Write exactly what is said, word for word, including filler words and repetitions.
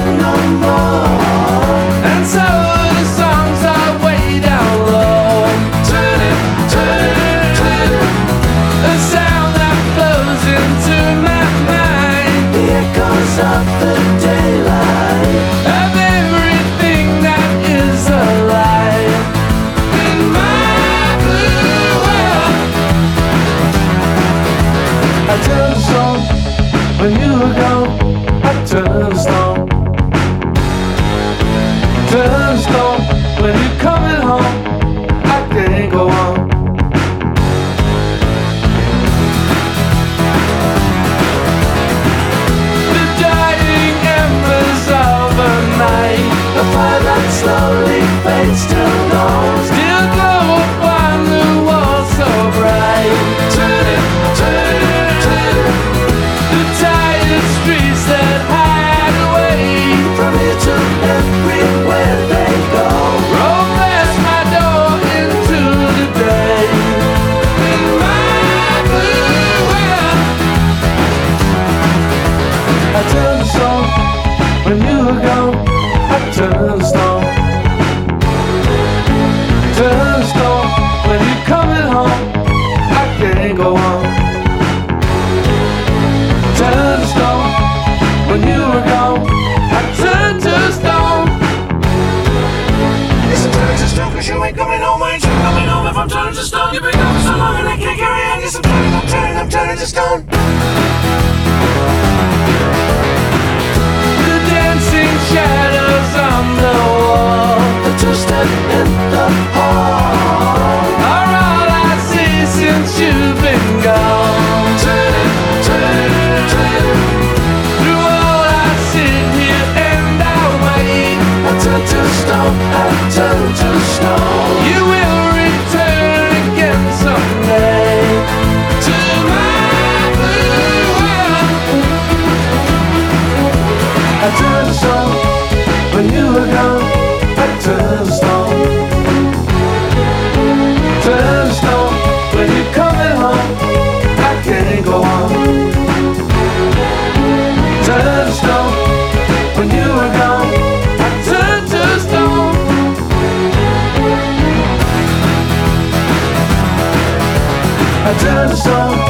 it no more. And so the songs are way down low. Turn it, turn it, turn it. The sound that flows into my mind. The echoes of the daylight. Of everything that is alive. In my blue world. I turned the song when you were gone. I turned the stone. Turn the stone when you're coming home. I can't go on. The dying embers of a night, the fire that slowly fades to dawn, still glow upon the wall so bright. Turn it, turn it, turn it. The tired streets that hide away from here to everywhere they go. Roll past my door into the day. In my blue world. I turned the song when you were gone. I turned the stone. Turn the stone when you're coming home. I can't go on. Turn the stone when you were gone. I turned to stone. Yes, I'm turning to stone, cause you ain't coming home. I ain't coming home if I'm turning to stone. You've been gone for so long and I can't carry on. Yes, I'm turning, I'm turning, I'm turning to stone. The dancing shadows on the wall, the twisted in the hall, are all I see since you've been gone. Turn it, turn it, turn it. Through all I sit here and I wait. I turn to stone, I turn to stone. You will return again someday to my blue world. I turned to stone when you were gone. I turned to stone. Turn to stone when you're coming home. I can't go on. Turn to stone when you were gone. I turned to stone. I turned to stone